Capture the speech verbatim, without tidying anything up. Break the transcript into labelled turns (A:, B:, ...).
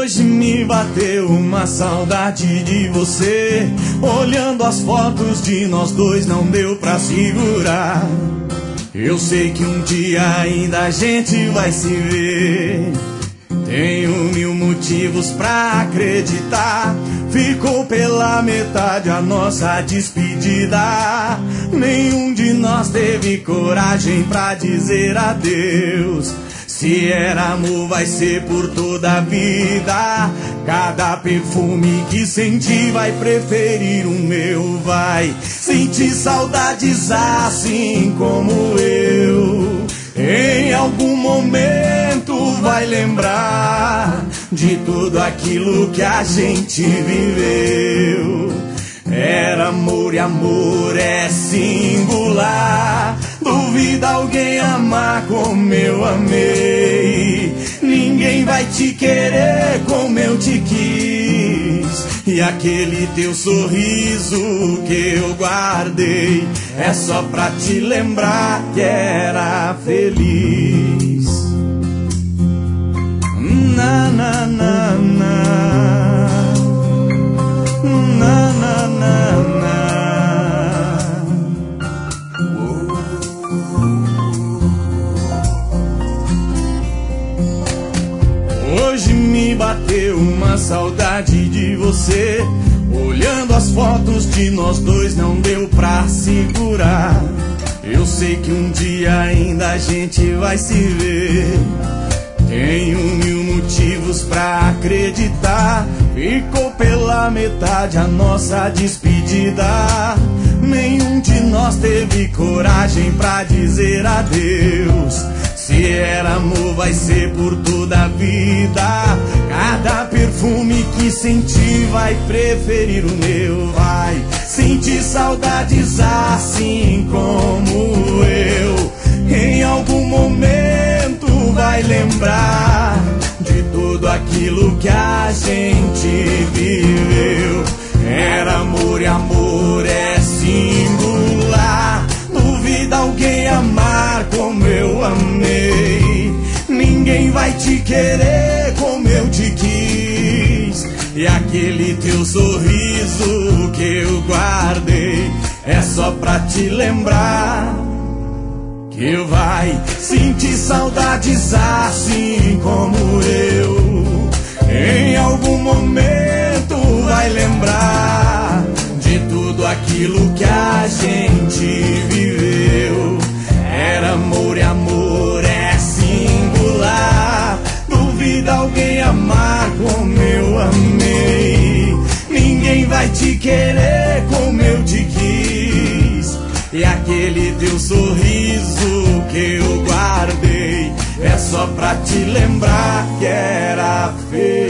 A: Hoje me bateu uma saudade de você. Olhando as fotos de nós dois não deu pra segurar. Eu sei que um dia ainda a gente vai se ver. Tenho mil motivos pra acreditar. Ficou pela metade a nossa despedida. Nenhum de nós teve coragem pra dizer adeus. Se era amor vai ser por toda a vida. Cada perfume que senti vai preferir o meu. Vai sentir saudades assim como eu. Em algum momento vai lembrar de tudo aquilo que a gente viveu. Era amor e amor é singular. Duvida alguém amar como eu amei. Ninguém vai te querer como eu te quis. E aquele teu sorriso que eu guardei é só pra te lembrar que era feliz. Na na na na. Na na na na. Hoje me bateu uma saudade de você. Olhando as fotos de nós dois não deu pra segurar. Eu sei que um dia ainda a gente vai se ver. Tenho mil motivos pra acreditar. Ficou pela metade a nossa despedida. Nenhum de nós teve coragem pra dizer adeus. Se era amor vai ser por toda a vida. Cada perfume que senti vai preferir o meu. Vai sentir saudades assim como eu. Em algum momento vai lembrar de tudo aquilo que a gente viveu. Era amor e amor é singular. Duvida alguém amar como eu amei. Ninguém vai te querer como eu te quis. E aquele teu sorriso que eu guardei é só pra te lembrar que eu vai sentir saudades assim como eu. Em algum momento vai lembrar de tudo aquilo que a gente viveu. Era amor e amor é singular. Duvida alguém amar como eu amei. Ninguém vai te querer como eu te quis. E aquele teu sorriso que eu guardei é só pra te lembrar que era feio.